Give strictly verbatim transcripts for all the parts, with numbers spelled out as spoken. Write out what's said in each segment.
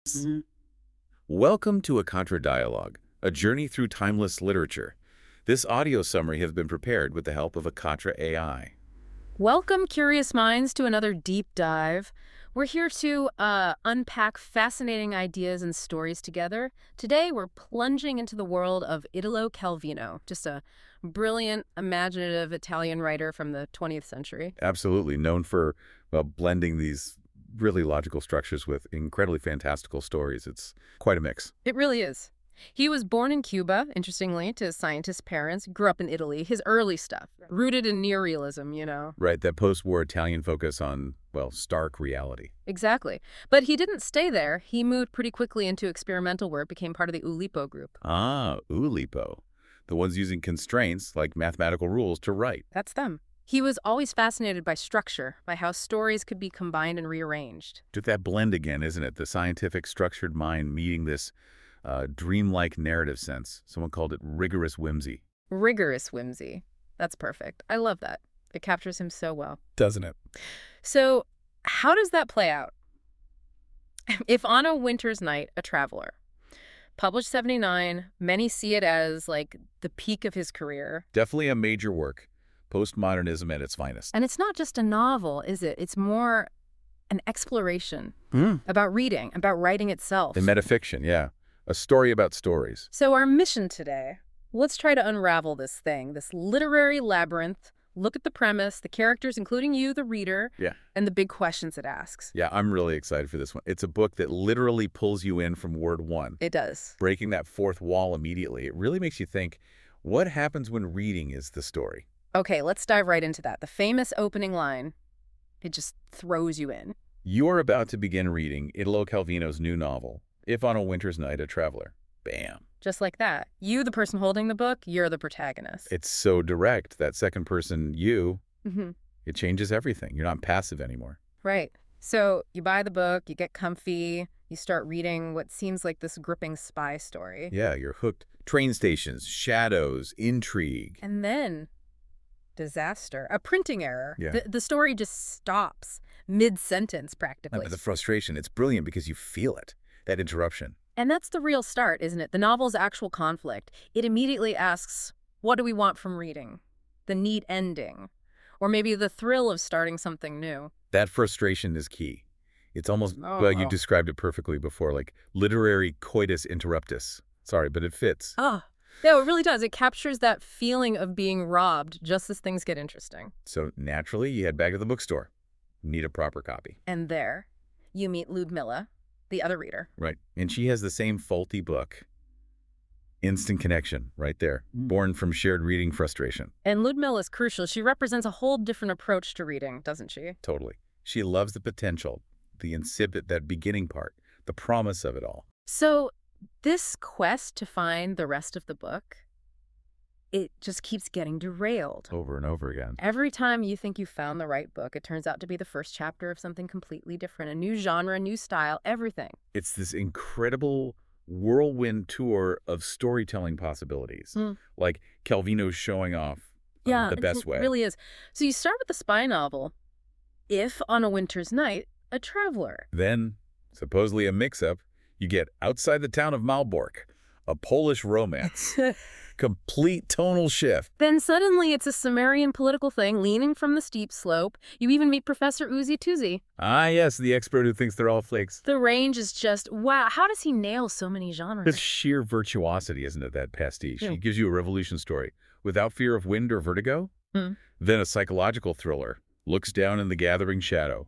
Mhm. Welcome to a Contra Dialogue, a journey through timeless literature. This audio summary has been prepared with the help of a Contra A I. Welcome, curious minds, to another deep dive. We're here to uh, unpack fascinating ideas and stories together. Today, we're plunging into the world of Italo Calvino, just a brilliant, imaginative Italian writer from the twentieth century. Absolutely known for, well, blending these really logical structures with incredibly fantastical stories. It's quite a mix. It really is. He was born in Cuba, interestingly, to scientist parents, grew up in Italy. His early stuff, rooted in neorealism, you know. Right, that post-war Italian focus on, well, stark reality. Exactly. But he didn't stay there. He moved pretty quickly into experimental work, became part of the Oulipo group. Ah, Oulipo. The ones using constraints, like mathematical rules, to write. That's them. He was always fascinated by structure, by how stories could be combined and rearranged. Took that blend again, isn't it? The scientific structured mind meeting this uh, dreamlike narrative sense. Someone called it rigorous whimsy. Rigorous whimsy. That's perfect. I love that. It captures him so well. Doesn't it? So, how does that play out? If On a Winter's Night, A Traveler, published seventy-nine, many see it as, like, the peak of his career. Definitely a major work. Postmodernism at its finest. And it's not just a novel, is it? It's more an exploration Mm. about reading, about writing itself. The metafiction, yeah. A story about stories. So our mission today, let's try to unravel this thing, this literary labyrinth, look at the premise, the characters, including you, the reader, Yeah. and the big questions it asks. Yeah, I'm really excited for this one. It's a book that literally pulls you in from word one, It does. breaking that fourth wall immediately. It really makes you think, what happens when reading is the story? Okay, let's dive right into that. The famous opening line, it just throws you in. You are about to begin reading Italo Calvino's new novel, If on a Winter's Night, A Traveler. Bam. Just like that. You, the person holding the book, you're the protagonist. It's so direct. That second person, you, Mm-hmm. it changes everything. You're not passive anymore. Right. So you buy the book, you get comfy, you start reading what seems like this gripping spy story. Yeah, you're hooked. Train stations, shadows, intrigue. And then, disaster, a printing error. Yeah. The, the story just stops mid-sentence, practically. But the frustration, it's brilliant because you feel it, that interruption. And that's the real start, isn't it? The novel's actual conflict. It immediately asks, what do we want from reading? The neat ending. Or maybe the thrill of starting something new. That frustration is key. It's almost, Oh, well, you wow. described it perfectly before, like literary coitus interruptus. Sorry, but it fits. Oh, no, it really does. It captures that feeling of being robbed just as things get interesting. So naturally, you head back to the bookstore. Need a proper copy. And there, you meet Ludmilla, the other reader. Right. And she has the same faulty book. Instant connection, right there. Mm. Born from shared reading frustration. And Ludmilla is crucial. She represents a whole different approach to reading, doesn't she? Totally. She loves the potential, the incipit, that beginning part, the promise of it all. So this quest to find the rest of the book, it just keeps getting derailed. Over and over again. Every time you think you found the right book, it turns out to be the first chapter of something completely different. A new genre, a new style, everything. It's this incredible whirlwind tour of storytelling possibilities. Mm. Like Calvino's showing off um, Yeah, the it best way. really is. So you start with the spy novel, If on a Winter's Night, A Traveler. Then, supposedly a mix-up, you get Outside the Town of Malbork, a Polish romance. Complete tonal shift. Then suddenly it's a Sumerian political thing leaning from the steep slope. You even meet Professor Uzi Tuzi. Ah, yes, the expert who thinks they're all flakes. The range is just, wow, how does he nail so many genres? It's sheer virtuosity, isn't it, that pastiche? Yeah. He gives you a revolution story. Without fear of wind or vertigo? Hmm. Then a psychological thriller. Looks down in the gathering shadow.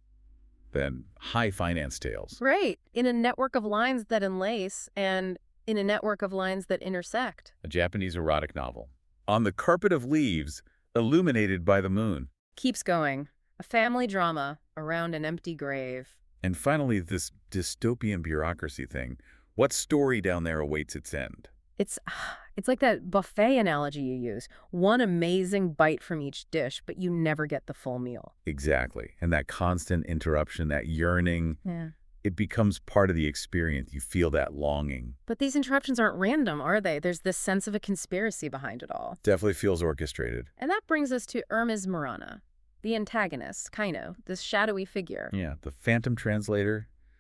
Then high finance tales. Right, in a network of lines that enlace and in a network of lines that intersect. A Japanese erotic novel. On the Carpet of Leaves, illuminated by the moon. Keeps going. A family drama around an empty grave. And finally, this dystopian bureaucracy thing. What story down there awaits its end? It's it's like that buffet analogy you use. One amazing bite from each dish, but you never get the full meal. Exactly. And that constant interruption, that yearning, Yeah. it becomes part of the experience. You feel that longing. But these interruptions aren't random, are they? There's this sense of a conspiracy behind it all. Definitely feels orchestrated. And that brings us to Hermes Marana, the antagonist, Kaino, this shadowy figure. Yeah, the phantom translator,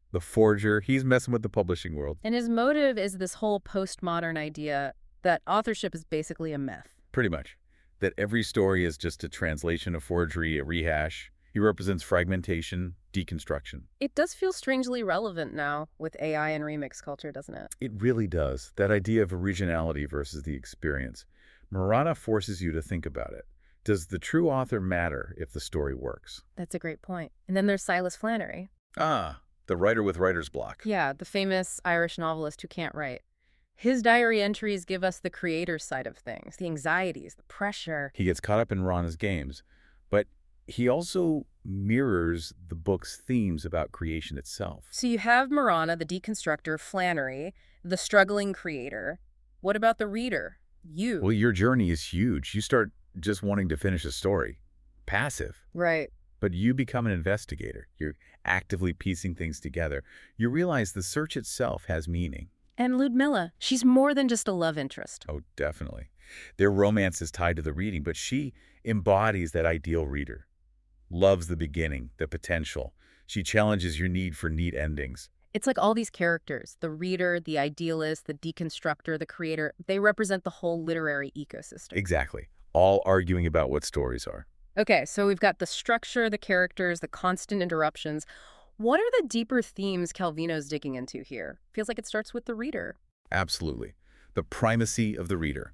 the forger, he's messing with the publishing world. And his motive is this whole postmodern idea that authorship is basically a myth. Pretty much. That every story is just a translation, a forgery, a rehash. He represents fragmentation, deconstruction. It does feel strangely relevant now with A I and remix culture, doesn't it? It really does. That idea of originality versus the experience. Marana forces you to think about it. Does the true author matter if the story works? That's a great point. And then there's Silas Flannery. Ah, the writer with writer's block. Yeah, the famous Irish novelist who can't write. His diary entries give us the creator's side of things, the anxieties, the pressure. He gets caught up in Rana's games, but he also mirrors the book's themes about creation itself. So you have Marana, the deconstructor, Flannery, the struggling creator. What about the reader? You. Well, your journey is huge. You start just wanting to finish a story. Passive. Right. But you become an investigator. You're actively piecing things together. You realize the search itself has meaning. And Ludmilla, she's more than just a love interest. Oh, definitely. Their romance is tied to the reading, but she embodies that ideal reader. Loves the beginning, the potential. She challenges your need for neat endings. It's like all these characters, the reader, the idealist, the deconstructor, the creator, they represent the whole literary ecosystem. Exactly. All arguing about what stories are. Okay, so we've got the structure, the characters, the constant interruptions. What are the deeper themes Calvino's digging into here? Feels like it starts with the reader. Absolutely. The primacy of the reader.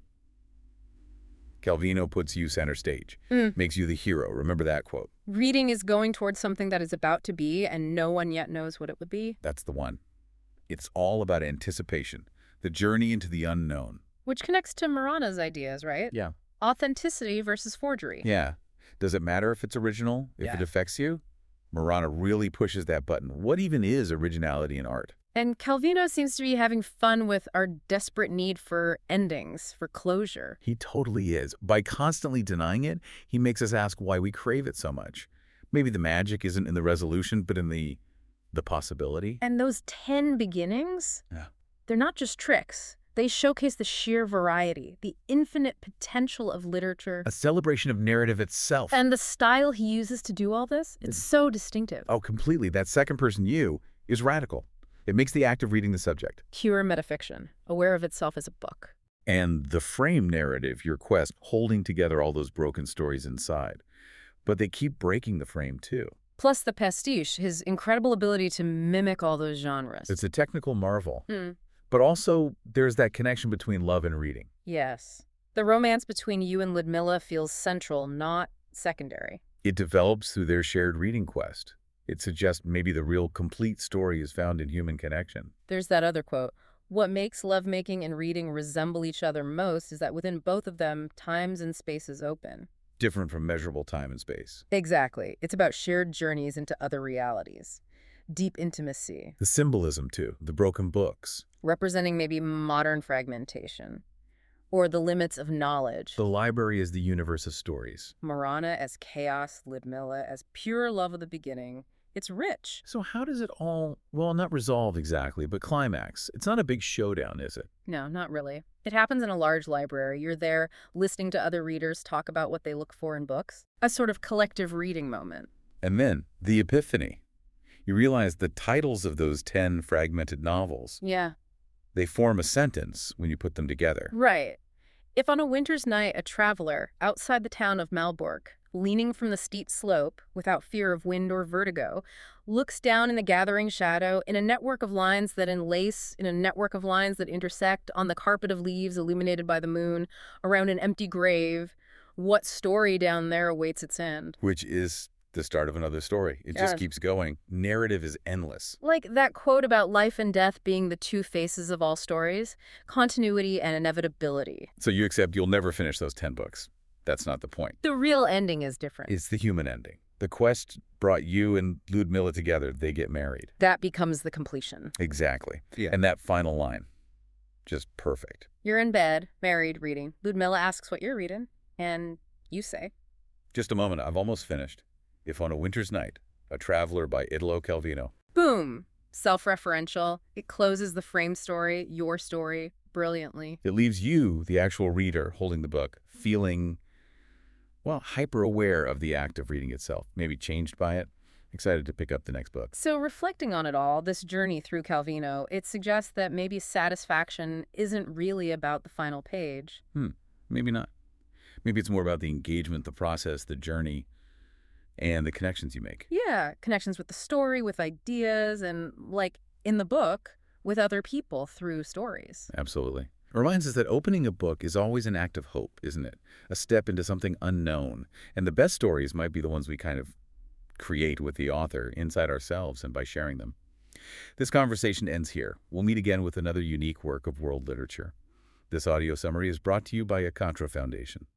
Calvino puts you center stage, Mm. makes you the hero. Remember that quote. Reading is going towards something that is about to be, and no one yet knows what it would be. That's the one. It's all about anticipation, the journey into the unknown. Which connects to Marana's ideas, right? Yeah. Authenticity versus forgery. Yeah. Does it matter if it's original, if Yeah. it affects you? Marana really pushes that button. What even is originality in art? And Calvino seems to be having fun with our desperate need for endings, for closure. He totally is. By constantly denying it, he makes us ask why we crave it so much. Maybe the magic isn't in the resolution, but in the the possibility. And those ten beginnings, Yeah. they're not just tricks. They showcase the sheer variety, the infinite potential of literature. A celebration of narrative itself. And the style he uses to do all this, it's so distinctive. Oh, completely. That second-person you is radical. It makes the act of reading the subject. Pure metafiction, aware of itself as a book. And the frame narrative, your quest, holding together all those broken stories inside. But they keep breaking the frame, too. Plus the pastiche, his incredible ability to mimic all those genres. It's a technical marvel. Hmm. But also, there's that connection between love and reading. Yes. The romance between you and Ludmilla feels central, not secondary. It develops through their shared reading quest. It suggests maybe the real complete story is found in human connection. There's that other quote. What makes lovemaking and reading resemble each other most is that within both of them, times and spaces open. Different from measurable time and space. Exactly. It's about shared journeys into other realities. Deep intimacy. The symbolism, too. The broken books. Representing maybe modern fragmentation. Or the limits of knowledge. The library is the universe of stories. Marana as chaos, Ludmilla as pure love of the beginning. It's rich. So how does it all, well, not resolve exactly, but climax? It's not a big showdown, is it? No, not really. It happens in a large library. You're there listening to other readers talk about what they look for in books. A sort of collective reading moment. And then, the epiphany. You realize the titles of those ten fragmented novels, Yeah. they form a sentence when you put them together. Right. If on a winter's night a traveler outside the town of Malbork, leaning from the steep slope without fear of wind or vertigo, looks down in the gathering shadow in a network of lines that enlace, in a network of lines that intersect on the carpet of leaves illuminated by the moon, around an empty grave, what story down there awaits its end? Which is the start of another story. It Yeah. just keeps going. Narrative is endless. Like that quote about life and death being the two faces of all stories, continuity and inevitability. So you accept you'll never finish those ten books. That's not the point. The real ending is different. It's the human ending. The quest brought you and Ludmilla together. They get married. That becomes the completion. Exactly. Yeah. And that final line, just perfect. You're in bed, married, reading. Ludmilla asks what you're reading, and you say, Just a moment. I've almost finished. If on a winter's night, A Traveler by Italo Calvino. boom! Self-referential. It closes the frame story, your story, brilliantly. It leaves you, the actual reader holding the book, feeling, well, hyper-aware of the act of reading itself, maybe changed by it, Excited to pick up the next book. So reflecting on it all, this journey through Calvino, it suggests that maybe satisfaction isn't really about the final page. Hmm, maybe not. Maybe it's more about the engagement, the process, the journey, and the connections you make. Yeah, connections with the story, with ideas, and, like, in the book, with other people through stories. Absolutely. It reminds us that opening a book is always an act of hope, isn't it? A step into something unknown. And the best stories might be the ones we kind of create with the author inside ourselves and by sharing them. This conversation ends here. We'll meet again with another unique work of world literature. This audio summary is brought to you by Akantra Foundation.